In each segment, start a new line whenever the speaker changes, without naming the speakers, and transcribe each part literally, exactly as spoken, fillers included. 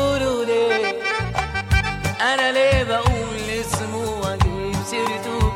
تقولوا ليه؟ أنا ليه بقول اسمه وأجيب سيرته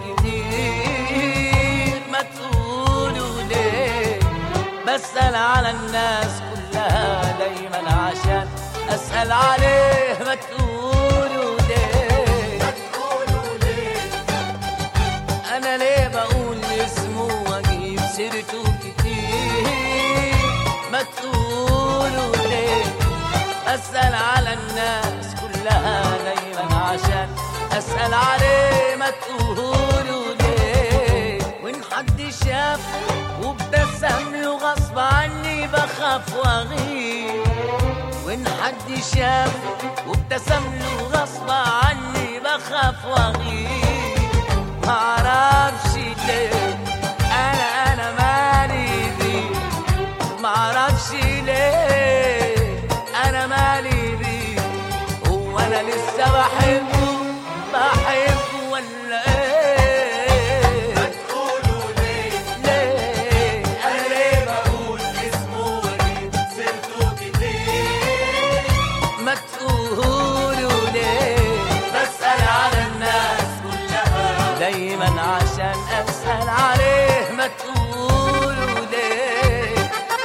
كتير؟ ما تقولوا ليه؟ بسأل على الناس كلها دايما عشان أسأل عليه. ما تقولوا ليه؟
ما تقولوا ليه؟
أنا ليه بقول اسمه وأجيب سيرته كتير؟ ما تقولوا ليه؟ أسأل على الناس كلها دايما عشان أسأل عليه. ما تقولوا ليه؟ وإن حد شاف وابتسم له غصب عني بخاف وأغير. وإن حد شاف وابتسم له غصب عني بخاف وأغير. معرفش ليه أنا أنا مالي بيه. معرفش ليه أنا مالي بيه. هو أنا لسه بحبه بحبه ولا إيه؟
ما تقولوا ليه؟
ليه
أنا ليه بقول اسمه وأجيب سيرته كتير؟
ما تقولوا ليه؟
بسأل على الناس كلها
دايما عشان أسأل عليه. ما تقولوا ليه؟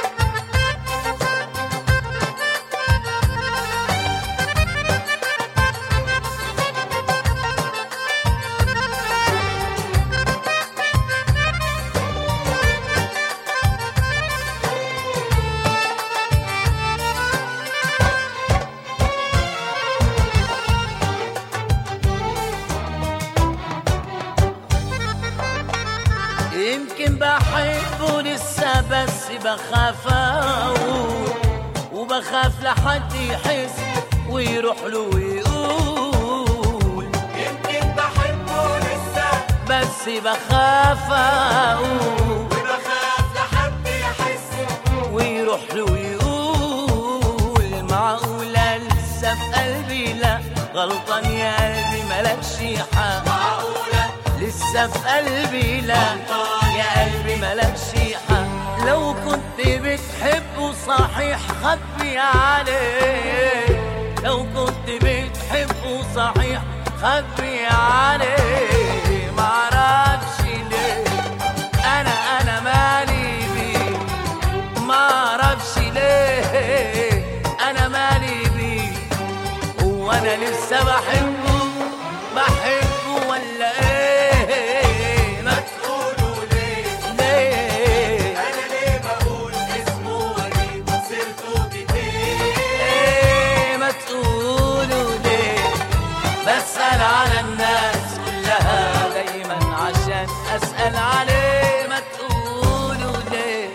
يمكن بحبه لسه بس بخاف أقول. وبخاف لحد يحس ويروح له ويقول.
يمكن بحبه لسه
بس بخاف أقول.
وبخاف لحد يحس
ويروح له ويقول. معقولة لسه في قلبي لا غلطان يا قلبي ملكش حق.
معقولة
لسه في قلبي لا يا قلبي ملكش حق. لو كنت بتحبه صحيح خبي عليه. لو كنت بتحبه صحيح خبي عليه. معرفش ليه أنا أنا مالي بيه. معرفش ليه أنا مالي بيه. هو أنا لسه بحبه بحبه ولا إيه؟
ما تقولوا ليه؟
ليه
أنا ليه بقول اسمه وأجيب سيرته كتير؟
إيه؟ ما تقولوا ليه؟ بسأل على الناس كلها دايما عشان أسأل عليه. ما تقولوا ليه؟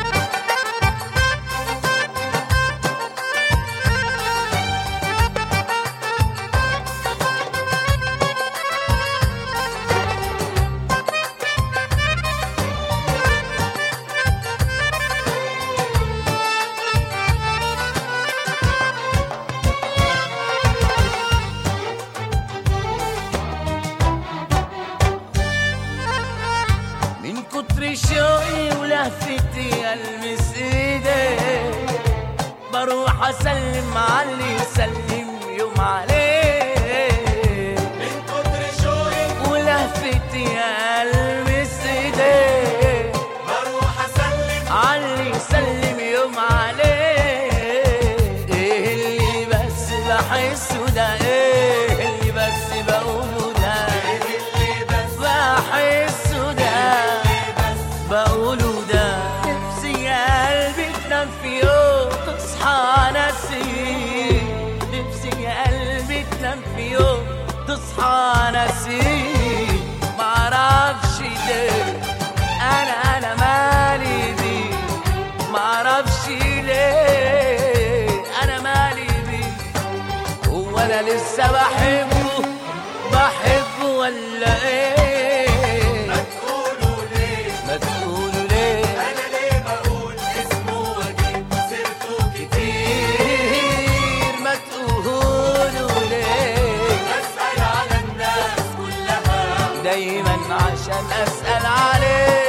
من كتر شوقي ولهفتي ألمس ايديك بروح اسلم على اللي يسلم يوم عليك.
من كتر شوقي
ولهفتي ألمس ايديك
بروح أسلم
على اللي يسلم يوم عليك. ايه اللي بس بحسه ده؟ ايه اللي بس بقوله ده؟
اللي بس
بحسه ده بقوله ده. نفسي يا قلبي تنام في يوم تصحى نسيم. نفسي يا قلبي تنام في يوم تصحى نسيم. معرفش ليه انا انا مالي بيه. معرفش ليه انا مالي بيه. هو انا لسه بحبه بحبه ولا ايه؟
ما تقولوا ليه؟
ما تقولوا ليه؟
أنا ليه بقول اسمه وأجيب سيرته كتير؟
كتير. ما تقولوا ليه؟
أسأل على الناس كلها
دايما عشان أسأل عليه.